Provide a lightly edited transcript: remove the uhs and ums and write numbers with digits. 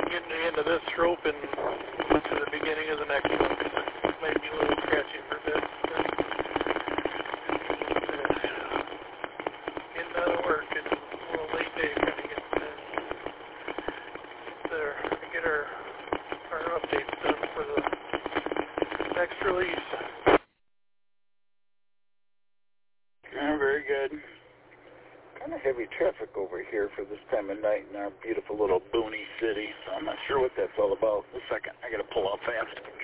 I'm getting to the end of this rope and moving to the beginning of the next one. It might be a little scratchy for a bit. Getting out of work and a little late day trying to get our updates done for the next release. Very good. Kind of heavy traffic over here for this time of night in our beautiful little boony city, so I'm not sure what that's all about. A second, I gotta pull out fast.